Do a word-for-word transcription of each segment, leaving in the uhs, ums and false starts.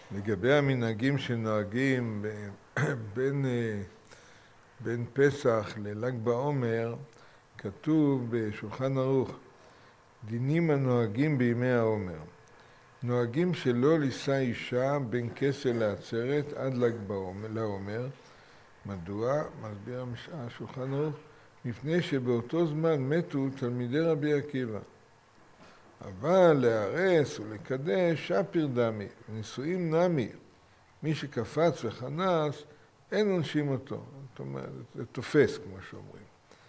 לגבי המנהגים שנוהגים בין, בין פסח לל"ג בעומר, כתוב בשולחן ערוך, דינים הנוהגים בימי העומר. נוהגים שלא לישא אישה בין כסל לעצרת עד ל"ג בעומר. מדוע? מסביר השולחן ערוך, מפני שבאותו זמן מתו תלמידי רבי עקיבא. אבל להרס ולקדש שפיר דמי, נישואים נמי. מי שקפץ וחנס, אין עונשים אותו. זאת אומרת, זה תופס, כמו שאומרים.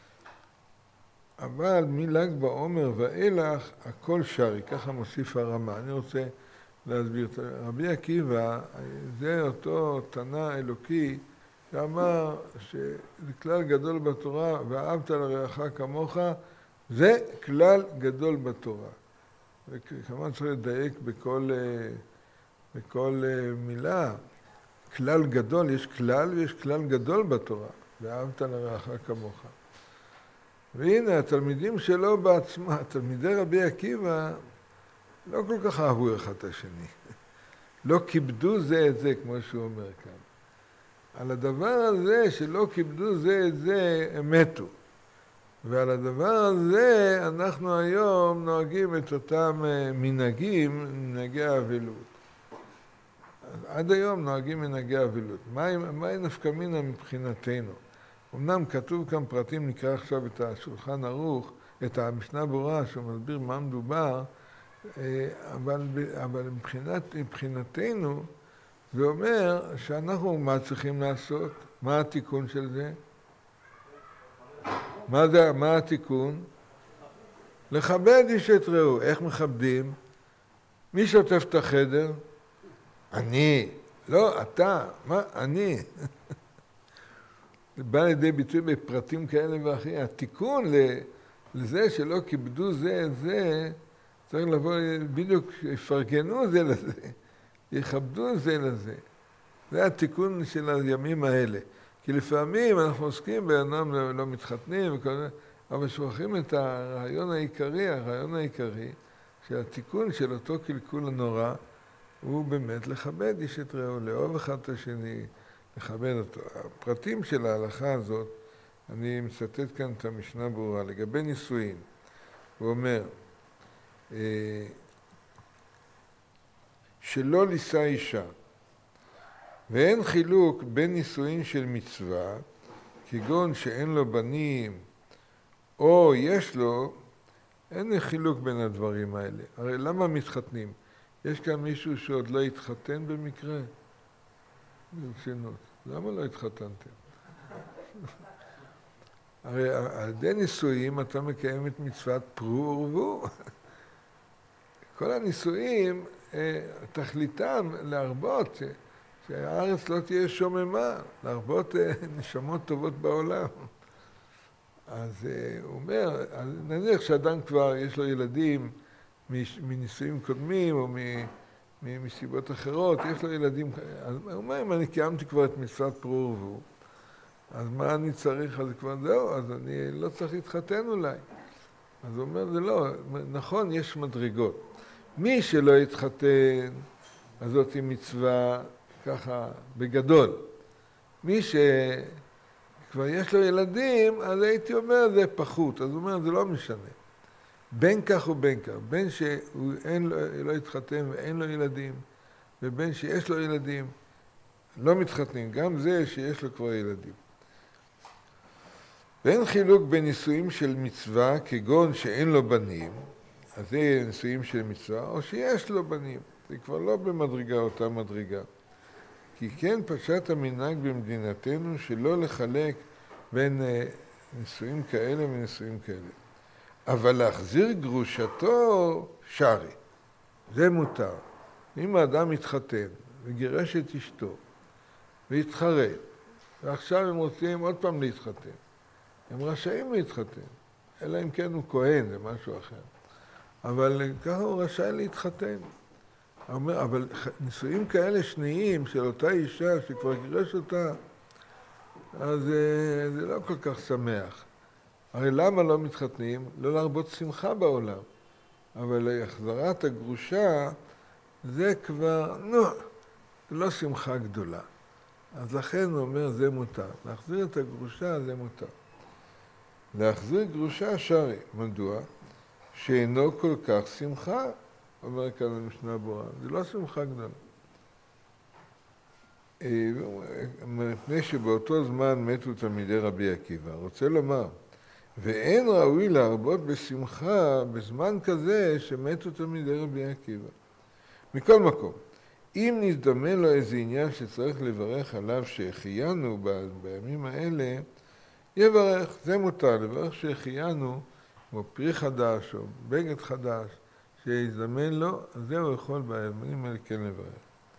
אבל מל"ג בעומר ואילך, הכל שרי, ככה מוסיף הרמה. אני רוצה להסביר. רבי עקיבא, זה אותו תנא אלוקי, שאמר שזה כלל גדול בתורה, ואהבת לרעך כמוך, זה כלל גדול בתורה. וכמובן צריך לדייק בכל, בכל מילה. כלל גדול, יש כלל ויש כלל גדול בתורה, ואהבת לרעך כמוך. והנה, התלמידים שלו בעצמם, תלמידי רבי עקיבא, לא כל כך אהבו אחד את השני. לא כיבדו זה את זה, כמו שהוא אומר כאן. על הדבר הזה שלא כיבדו זה את זה, הם מתו. ועל הדבר הזה אנחנו היום נוהגים את אותם מנהגים, מנהגי האבלות. עד היום נוהגים מנהגי האבלות. מהי, מהי נפקא מינה מבחינתנו? אמנם כתוב כאן פרטים, נקרא עכשיו את השולחן ערוך, את המשנה ברורה שמסביר מה מדובר, אבל, אבל מבחינת, מבחינתנו זה אומר שאנחנו מה צריכים לעשות? מה התיקון של זה? מה, זה, מה התיקון? לכבד איש את רעהו. איך מכבדים? מי שוטף את החדר? אני. לא, אתה. מה? אני. זה בא לידי ביטוי בפרטים כאלה ואחרים. התיקון לזה שלא כיבדו זה את זה, צריך לבוא בדיוק, יפרגנו זה לזה, יכבדו זה לזה. זה התיקון של הימים האלה. כי לפעמים אנחנו עוסקים באדם לא, לא מתחתנים וכל זה, אבל שוכחים את הרעיון העיקרי, הרעיון העיקרי, שהתיקון של אותו קלקול הנורא, הוא באמת לכבד איש את רעהו, לאהוב אחד את השני, לכבד אותו. הפרטים של ההלכה הזאת, אני מצטט כאן את המשנה ברורה, לגבי נישואין, הוא אומר, שלא לישא אישה, ואין חילוק בין נישואין של מצווה, כגון שאין לו בנים, או יש לו, אין חילוק בין הדברים האלה. הרי למה מתחתנים? יש כאן מישהו שעוד לא התחתן במקרה? ברצינות. למה לא התחתנתם? הרי על ידי נישואים אתה מקיים את מצוות פרו ורבו. כל הנישואים, תכליתם להרבות, שהארץ לא תהיה שוממה, להרבות נשמות טובות בעולם. אז הוא אומר, נניח שאדם כבר יש לו ילדים מנישואים קודמים או מסיבות אחרות, יש לו ילדים, אז הוא אומר, אם אני קיימתי כבר את מצוות פרו ורבו, אז מה אני צריך? אז כבר זהו, אז אני לא צריך להתחתן אולי. אז הוא אומר, זה לא, נכון, יש מדרגות. מי שלא יתחתן, אז זאת היא מצווה ככה בגדול. מי שכבר יש לו ילדים, אז הייתי אומר, זה פחות. אז הוא אומר, זה לא משנה. בין כך ובין כך. בין שהוא אין לו, לא יתחתן ואין לו ילדים, ובין שיש לו ילדים, לא מתחתנים. גם זה שיש לו כבר ילדים. ואין חילוק בין נישואים של מצווה, כגון שאין לו בנים, אז זה נישואים של מצווה, או שיש לו בנים. זה כבר לא במדרגה אותה מדרגה. כי כן פשט המנהג במדינתנו שלא לחלק בין נישואים כאלה ונישואים כאלה. אבל להחזיר גרושתו שרי. זה מותר. אם האדם מתחתן וגירש את אשתו והתחרט, ועכשיו הם רוצים עוד פעם להתחתן, הם רשאים להתחתן, אלא אם כן הוא כהן, זה משהו אחר. אבל ככה הוא רשאי להתחתן. אומר, אבל נישואים כאלה שניים של אותה אישה שכבר גירש אותה, אז זה לא כל כך שמח. הרי למה לא מתחתנים? לא להרבות שמחה בעולם. אבל החזרת הגרושה, זה כבר, נו, זה לא שמחה גדולה. אז לכן הוא אומר, זה מותר. להחזיר את הגרושה, זה מותר. להחזיר גרושה שרי. מדוע? שאינו כל כך שמחה, אומר כאן המשנה ברורה. זה לא שמחה גדולה. מפני שבאותו זמן מתו תלמידי רבי עקיבא. רוצה לומר, ואין ראוי להרבות בשמחה בזמן כזה שמתו תלמידי רבי עקיבא. מכל מקום, אם נזדמן לו איזה עניין שצריך לברך עליו שהחיינו בימים האלה, יברך. זה מותר, לברך שהחיינו, או פרי חדש, או בגד חדש, שיזדמן לו, אז זה הוא יכול בימים האלה כן לברך.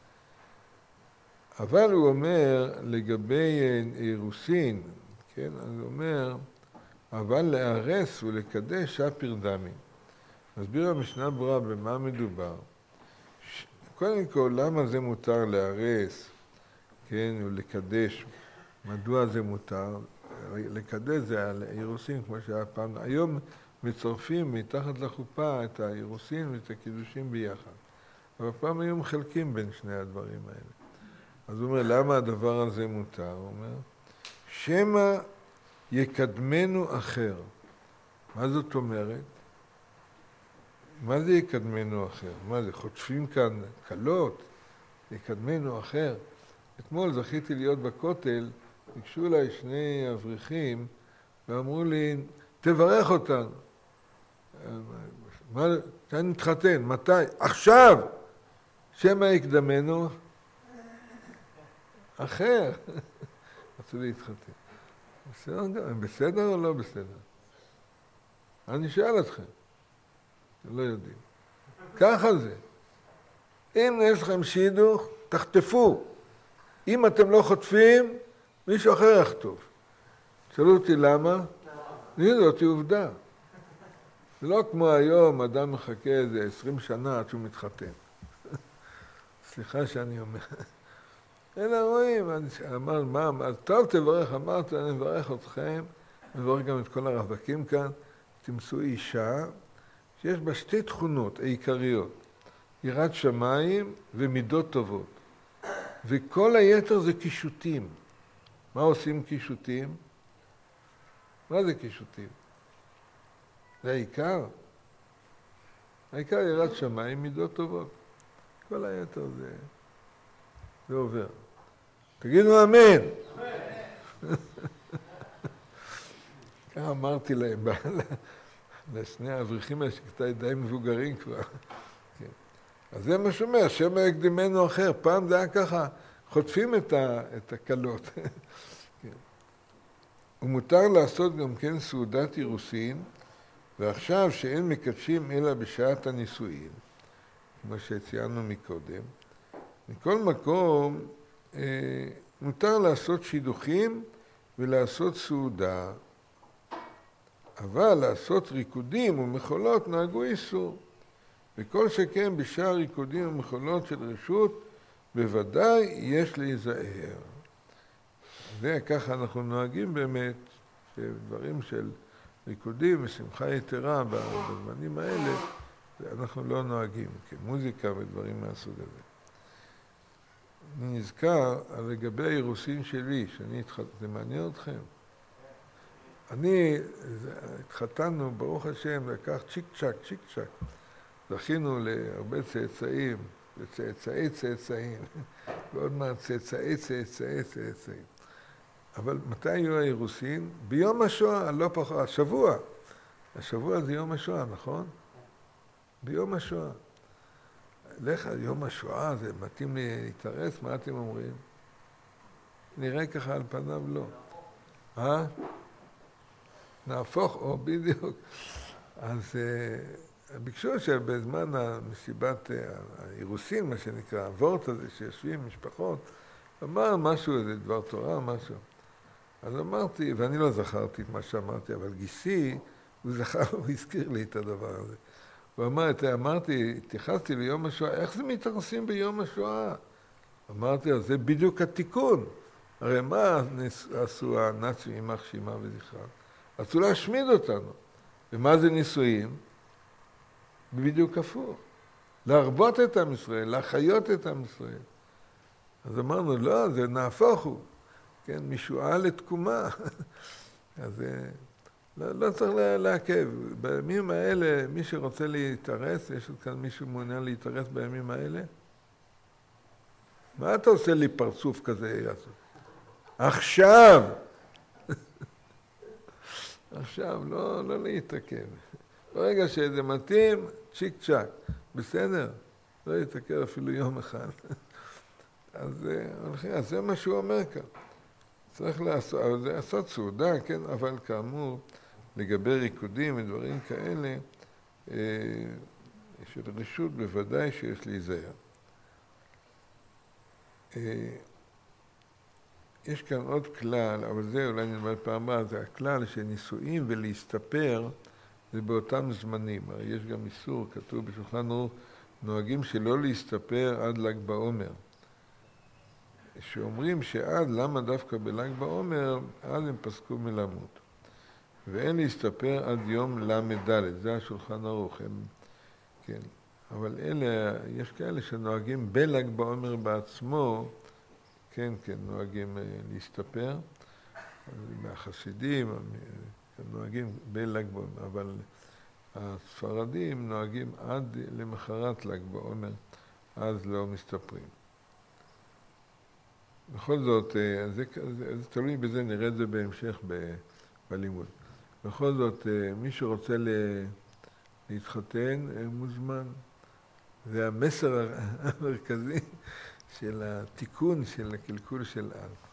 אבל הוא אומר, לגבי אירוסין, כן, אז הוא אומר, אבל להרס ולקדש שפיר דמי. מסביר המשנה ברורה במה מדובר. קודם כל, למה זה מותר להרס, כן, ולקדש? מדוע זה מותר? לקדש זה על אירוסין, כמו שהיה פעם. היום מצרפים מתחת לחופה את האירוסין ואת הקידושים ביחד. אבל פעם היו מחלקים בין שני הדברים האלה. אז הוא אומר, למה הדבר הזה מותר? הוא אומר, שמה יקדמנו אחר. מה זאת אומרת? מה זה יקדמנו אחר? מה זה, חוטפים כאן קלות? יקדמנו אחר. אתמול זכיתי להיות בכותל, ביקשו אליי שני אברכים, ואמרו לי, תברך אותנו. מה, אתה נתחתן, מתי? עכשיו! שמה יקדמנו? אחר. רצו להתחתן. בסדר, הם בסדר או לא בסדר? אני שואל אתכם. אתם לא יודעים. ככה זה. אם יש לכם שידוך, תחטפו. אם אתם לא חוטפים, מישהו אחר יחטוף. שאלו אותי למה? הנה, זאת עובדה. זה לא כמו היום, אדם מחכה איזה עשרים שנה עד שהוא מתחתן. סליחה שאני אומר. אלא רואים, אמר, מה, אז טוב תברך, אמרתי, אני מברך אתכם, מברך גם את כל הרווקים כאן, תמצאו אישה שיש בה שתי תכונות עיקריות, יראת שמיים ומידות טובות. וכל היתר זה קישוטים. מה עושים קישוטים? מה זה קישוטים? זה העיקר. העיקר יראת שמיים, מידות טובות. כל היתר זה, זה עובר. תגידו אמן. אמן. ככה אמרתי להם, לשני האברכים האלה שכתה די מבוגרים כבר. כן. אז זה מה שאומר, שמה יקדימנו אחר. פעם זה היה ככה, חוטפים את, ה, את הקלות. כן. ומותר לעשות גם כן סעודת אירוסין, ועכשיו שאין מקדשים אלא בשעת הנישואין, כמו שציינו מקודם. מכל מקום, אה, מותר לעשות שידוכים ולעשות סעודה, אבל לעשות ריקודים ומחולות נהגו איסור. וכל שכן בשאר ריקודים ומחולות של רשות, בוודאי יש להיזהר. זה ככה אנחנו נוהגים באמת, דברים של ריקודים ושמחה יתרה בזמנים האלה, אנחנו לא נוהגים, כמוזיקה ודברים מהסוג הזה. אני נזכר לגבי האירוסין שלי, שאני התחתן, זה מעניין אתכם? אני, התחתנו, ברוך השם, לקח צ'יק צ'ק, צ'יק צ'ק. זכינו להרבה צאצאים, לצאצאי צאצאים, ועוד מעט צאצאי צאצאי צאצאים. אבל מתי היו האירוסין? ביום השואה, לא פחות, השבוע. השבוע זה יום השואה, נכון? ביום השואה. לך, יום השואה, זה מתאים לי להתארץ, מה אתם אומרים? נראה ככה על פניו לא. אה? נהפוך, או בדיוק. אז ביקשו שבזמן המסיבת האירוסין, מה שנקרא, הוורט הזה, שיושבים משפחות, אמר משהו, איזה דבר תורה, משהו. אז אמרתי, ואני לא זכרתי את מה שאמרתי, אבל גיסי, הוא זכר, הוא הזכיר לי את הדבר הזה. הוא אמר, אמרתי, התייחסתי ליום השואה, איך זה מתייחסים ביום השואה? אמרתי, אז זה בדיוק התיקון. הרי מה עשו הנאצים, יימח שמה וזכרם? רצו להשמיד אותנו. ומה זה נישואים? בדיוק הפוך. להרבות את עם ישראל, להחיות את עם ישראל. אז אמרנו, לא, זה נהפוך הוא, כן, משועל לתקומה. אז לא, לא צריך לעכב. בימים האלה, מי שרוצה להתארס, יש כאן מישהו מעוניין להתארס בימים האלה? מה אתה עושה לי פרצוף כזה, יעשו? עכשיו! עכשיו, לא, לא להתעכב. ברגע שזה מתאים, צ'יק צ'ק. בסדר? לא להתעכב אפילו יום אחד. אז, אז זה מה שהוא אומר כאן. צריך לעשות, אבל זה לעשות סעודה, כן? אבל כאמור, לגבי ריקודים ודברים כאלה, של רשות בוודאי שיש להיזהר. יש כאן עוד כלל, אבל זה אולי נלמד פעם הבאה, זה הכלל שנישואים ולהסתפר זה באותם זמנים. הרי יש גם איסור, כתוב בשולחן ערוך, נוהגים שלא להסתפר עד ל"ג בעומר. שאומרים שעד, למה דווקא בל"ג בעומר, אז הם פסקו מלמות. ואין להסתפר עד יום למ"ד, זה השולחן ערוך. הם, כן. אבל אלה, יש כאלה שנוהגים בל"ג בעומר בעצמו, כן, כן, נוהגים להסתפר. מהחסידים, הם נוהגים בל"ג בעומר, אבל הספרדים נוהגים עד למחרת ל"ג בעומר, אז לא מסתפרים. בכל זאת, זה, זה, זה תלוי בזה, נראה את זה בהמשך ב, בלימוד. בכל זאת, מי שרוצה ל, להתחתן, מוזמן. זה המסר המרכזי של התיקון של הקלקול של אב.